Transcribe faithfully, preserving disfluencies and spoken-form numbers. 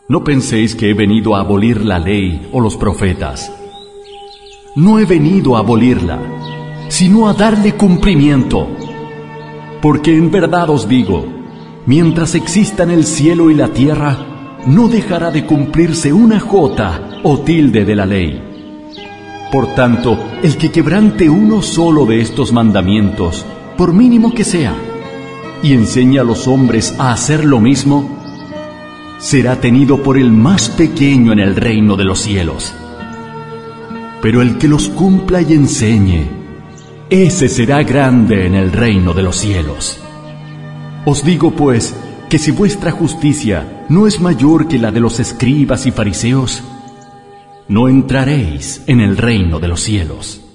No penséis que he venido a abolir la ley o los profetas. No he venido a abolirla, sino a darle cumplimiento. Porque en verdad os digo, mientras existan el cielo y la tierra, no dejará de cumplirse una jota o tilde de la ley. Por tanto, el que quebrante uno solo de estos mandamientos, por mínimo que sea, y enseña a los hombres a hacer lo mismo, será tenido por el más pequeño en el reino de los cielos. Pero el que los cumpla y enseñe, ese será grande en el reino de los cielos. Os digo pues, que si vuestra justicia no es mayor que la de los escribas y fariseos, no entraréis en el reino de los cielos.